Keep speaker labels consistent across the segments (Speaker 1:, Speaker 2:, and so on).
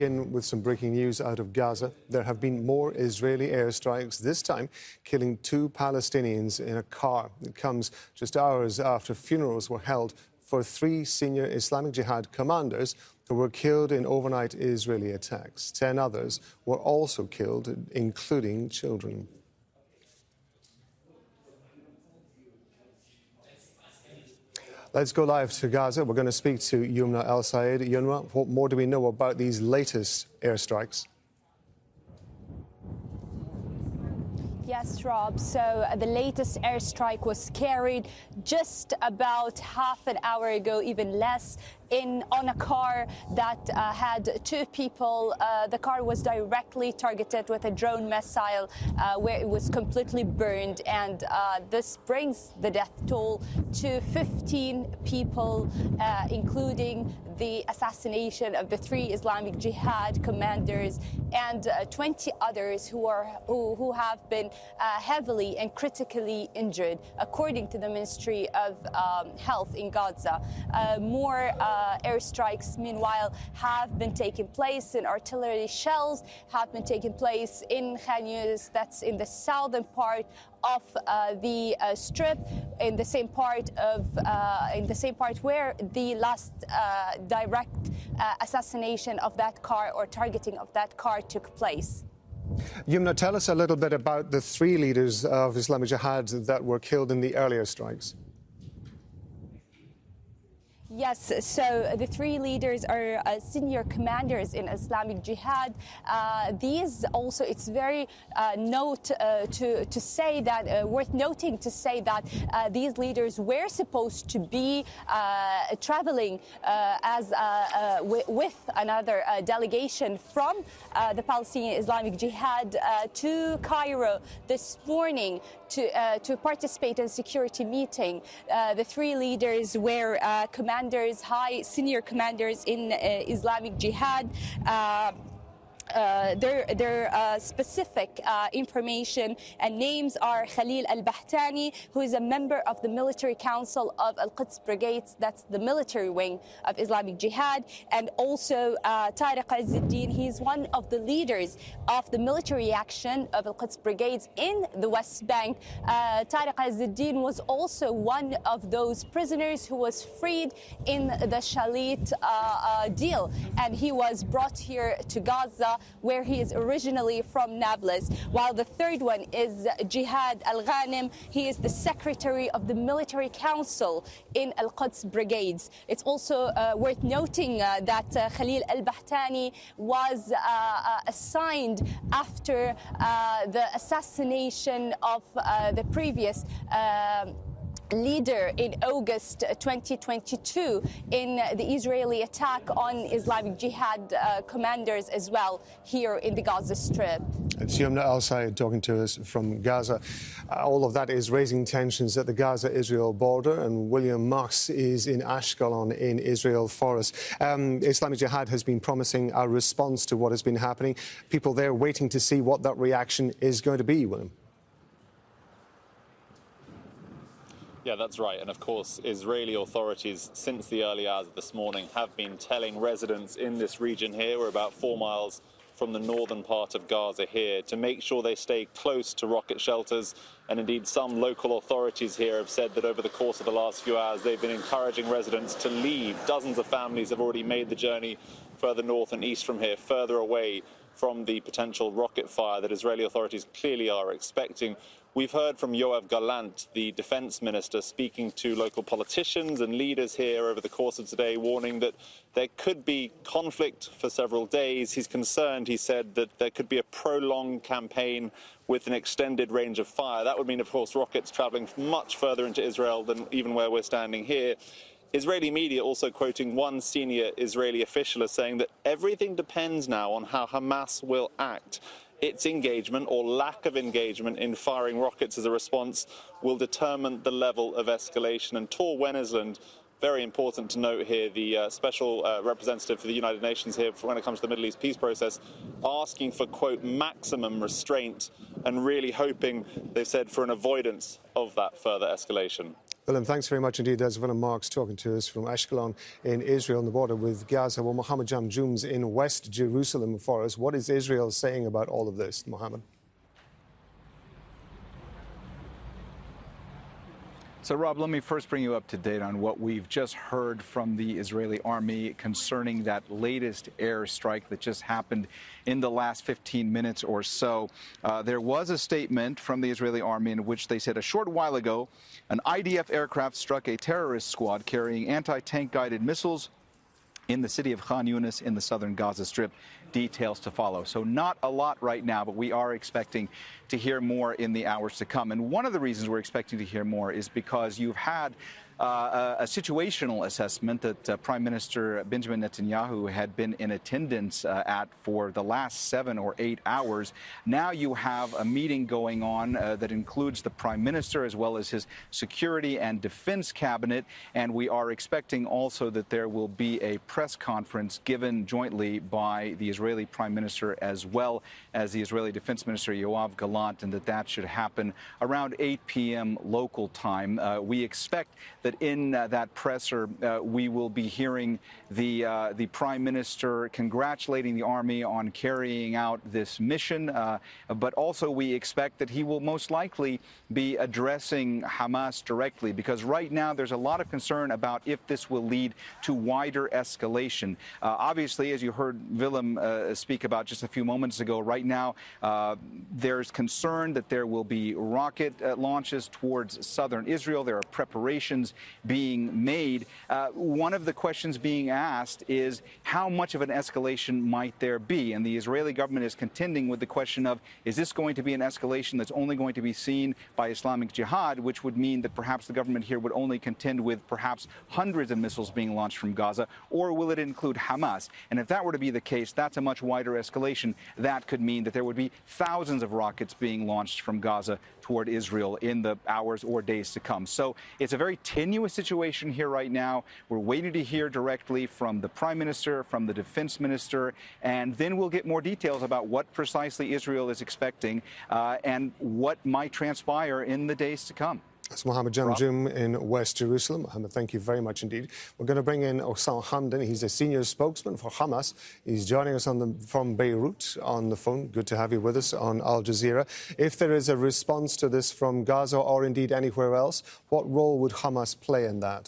Speaker 1: In with some breaking news out of Gaza. There have been more Israeli airstrikes, this time killing 2 Palestinians in a car. It comes just hours after funerals were held for 3 senior Islamic Jihad commanders who were killed in overnight Israeli attacks. 10 others were also killed, including children. Let's go live to Gaza. We're going to speak to Yumna El-Sayed. Yumna, what more do we know about these latest airstrikes?
Speaker 2: Yes, Rob. So the latest airstrike was carried just about half an hour ago, even less, on a car that had 2 people. The car was directly targeted with a drone missile where it was completely burned. And this brings the death toll to 15 people, including the assassination of the 3 Islamic Jihad commanders and 20 others who have been heavily and critically injured, according to the Ministry of Health in Gaza. More airstrikes, meanwhile, have been taking place, and artillery shells have been taking place in Khan Younis, that's in the southern part of the strip, in the same part where the last direct assassination of that car or targeting of that car took place.
Speaker 1: Yumna, tell us a little bit about the 3 leaders of Islamic Jihad that were killed in the earlier strikes.
Speaker 2: Yes, so the 3 leaders are senior commanders in Islamic Jihad. These also, it's very worth noting to say that these leaders were supposed to be traveling with another delegation from the Palestinian Islamic Jihad to Cairo this morning to participate in a security meeting. The 3 leaders were senior commanders in Islamic Jihad. Their specific information and names are Khalil al-Bahtani, who is a member of the Military Council of Al-Quds Brigades, that's the military wing of Islamic Jihad, and also Tariq Izz-Din. He's one of the leaders of the military action of Al-Quds Brigades in the West Bank. Tariq Izz-Din was also one of those prisoners who was freed in the Shalit deal, and he was brought here to Gaza, where he is originally from Nablus. While the third one is Jihad Al-Ghanim. He is the secretary of the Military Council in Al-Quds Brigades. It's also worth noting that Khalil al-Bahtani was assigned after the assassination of the previous leader in August 2022 in the Israeli attack on Islamic Jihad commanders as well here in the Gaza Strip.
Speaker 1: It's Yumna El-Sayed talking to us from Gaza. All of that is raising tensions at the Gaza-Israel border, and William Marks is in Ashkelon in Israel for us. Islamic Jihad has been promising a response to what has been happening. People there waiting to see what that reaction is going to be, William.
Speaker 3: Yeah, that's right. And of course, Israeli authorities, since the early hours of this morning, have been telling residents in this region here, we're about 4 miles from the northern part of Gaza here, to make sure they stay close to rocket shelters. And indeed, some local authorities here have said that over the course of the last few hours, they've been encouraging residents to leave. Dozens of families have already made the journey further north and east from here, further away from the potential rocket fire that Israeli authorities clearly are expecting. We've heard from Yoav Gallant, the defense minister, speaking to local politicians and leaders here over the course of today, warning that there could be conflict for several days. He's concerned, he said, that there could be a prolonged campaign with an extended range of fire. That would mean, of course, rockets traveling much further into Israel than even where we're standing here. Israeli media also quoting one senior Israeli official as saying that everything depends now on how Hamas will act. Its engagement or lack of engagement in firing rockets as a response will determine the level of escalation. And Tor Wennesland, very important to note here, the special representative for the United Nations here when it comes to the Middle East peace process, asking for, quote, maximum restraint and really hoping, they've said, for an avoidance of that further escalation.
Speaker 1: Willem, thanks very much indeed. That's Willem Marks talking to us from Ashkelon in Israel on the border with Gaza. Well, Mohammed Jamjoom's in West Jerusalem for us. What is Israel saying about all of this, Mohammed?
Speaker 4: So, Rob, let me first bring you up to date on what we've just heard from the Israeli army concerning that latest airstrike that just happened in the last 15 minutes or so. There was a statement from the Israeli army in which they said a short while ago, an IDF aircraft struck a terrorist squad carrying anti-tank guided missiles in the city of Khan Yunis in the southern Gaza Strip. Details to follow. So not a lot right now, but we are expecting to hear more in the hours to come. And one of the reasons we're expecting to hear more is because you've had a situational assessment that Prime Minister Benjamin Netanyahu had been in attendance at for the last 7 or 8 hours. Now you have a meeting going on that includes the Prime Minister as well as his security and defense cabinet. And we are expecting also that there will be a press conference given jointly by the Israeli Prime Minister as well as the Israeli Defense Minister Yoav Gallant, and that should happen around 8 p.m. local time. We expect that in that presser, we will be hearing the Prime Minister congratulating the army on carrying out this mission, but also we expect that he will most likely be addressing Hamas directly, because right now there's a lot of concern about if this will lead to wider escalation. Obviously, as you heard Willem speak about just a few moments ago, right now there's concern that there will be rocket launches towards southern Israel. There are preparations being made. One of the questions being asked is how much of an escalation might there be? And the Israeli government is contending with the question of, is this going to be an escalation that's only going to be seen by Islamic Jihad, which would mean that perhaps the government here would only contend with perhaps hundreds of missiles being launched from Gaza, or will it include Hamas? And if that were to be the case, that's a much wider escalation. That could mean that there would be thousands of rockets being launched from Gaza toward Israel in the hours or days to come. So it's a very tenuous situation here right now. We're waiting to hear directly from the Prime Minister, from the Defense Minister, and then we'll get more details about what precisely Israel is expecting and what might transpire in the days to come.
Speaker 1: That's Mohammed Jamjoom in West Jerusalem. Mohammed, thank you very much indeed. We're going to bring in Osama Hamdan. He's a senior spokesman for Hamas. He's joining us from Beirut on the phone. Good to have you with us on Al Jazeera. If there is a response to this from Gaza or indeed anywhere else, what role would Hamas play in that?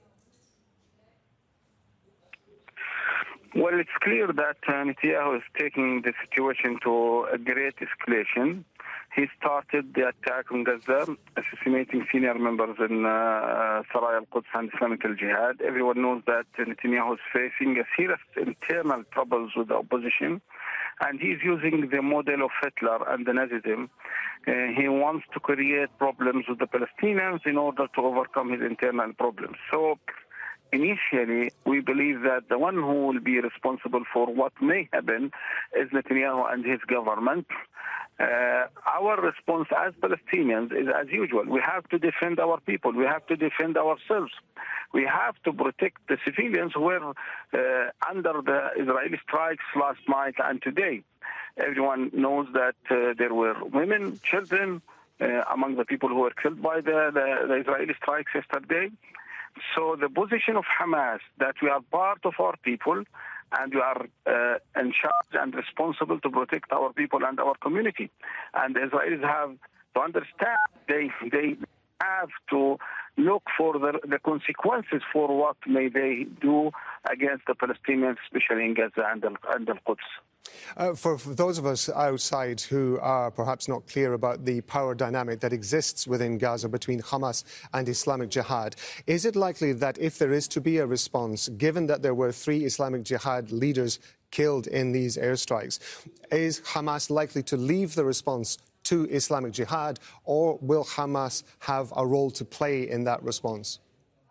Speaker 5: Well, it's clear that Netanyahu is taking the situation to a great escalation. He started the attack on Gaza, assassinating senior members in Saraya al-Quds and Islamic al-Jihad. Everyone knows that Netanyahu is facing a serious internal troubles with the opposition, and he's using the model of Hitler and the Nazism. He wants to create problems with the Palestinians in order to overcome his internal problems. So initially, we believe that the one who will be responsible for what may happen is Netanyahu and his government. Our response as Palestinians is as usual. We have to defend our people. We have to defend ourselves. We have to protect the civilians who were under the Israeli strikes last night and today. Everyone knows that there were women, children among the people who were killed by the Israeli strikes yesterday. So the position of Hamas, that we are part of our people and we are in charge and responsible to protect our people and our community. And the Israelis have to understand they have to look for the consequences for what may they do against the Palestinians, especially in Gaza and Al-Quds.
Speaker 1: For those of us outside who are perhaps not clear about the power dynamic that exists within Gaza between Hamas and Islamic Jihad, is it likely that if there is to be a response, given that there were 3 Islamic Jihad leaders killed in these airstrikes, is Hamas likely to leave the response to Islamic Jihad, or will Hamas have a role to play in that response?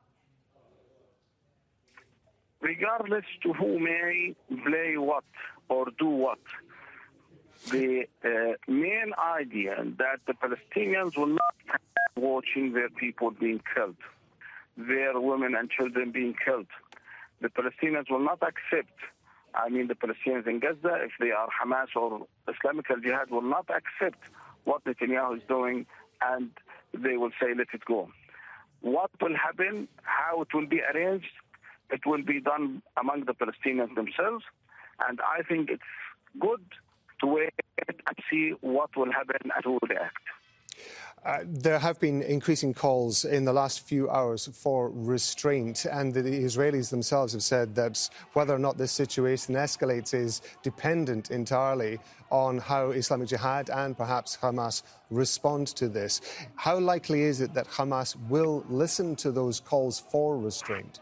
Speaker 5: Regardless to who may play what or do what, the main idea that the Palestinians will not be watching their people being killed, their women and children being killed. The Palestinians will not accept, the Palestinians in Gaza, if they are Hamas or Islamic al-Jihad, will not accept what Netanyahu is doing, and they will say, let it go. What will happen, how it will be arranged, it will be done among the Palestinians themselves. And I think it's good to wait and see what will happen and who will react.
Speaker 1: There have been increasing calls in the last few hours for restraint, and the Israelis themselves have said that whether or not this situation escalates is dependent entirely on how Islamic Jihad and perhaps Hamas respond to this. How likely is it that Hamas will listen to those calls for restraint?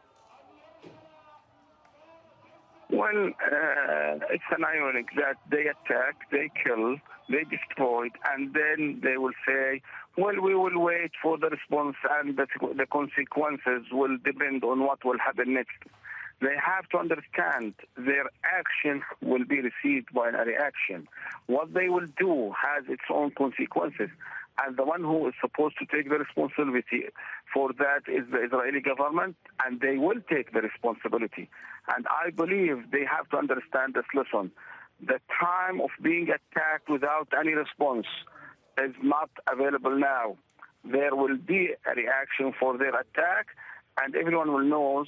Speaker 5: Well, it's an ironic that they attack, they kill, they destroy, and then they will say, well, we will wait for the response and the consequences will depend on what will happen next. They have to understand their action will be received by a reaction. What they will do has its own consequences. And the one who is supposed to take the responsibility for that is the Israeli government, and they will take the responsibility. And I believe they have to understand this lesson. The time of being attacked without any response is not available now. There will be a reaction for their attack, and everyone will know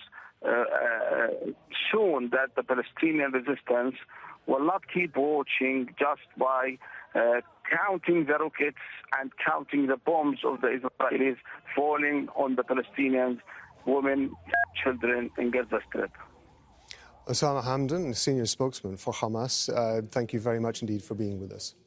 Speaker 5: soon that the Palestinian resistance will not keep watching just by counting the rockets and counting the bombs of the Israelis falling on the Palestinians, women, children in Gaza Strip.
Speaker 1: Osama Hamdan, senior spokesman for Hamas, thank you very much indeed for being with us.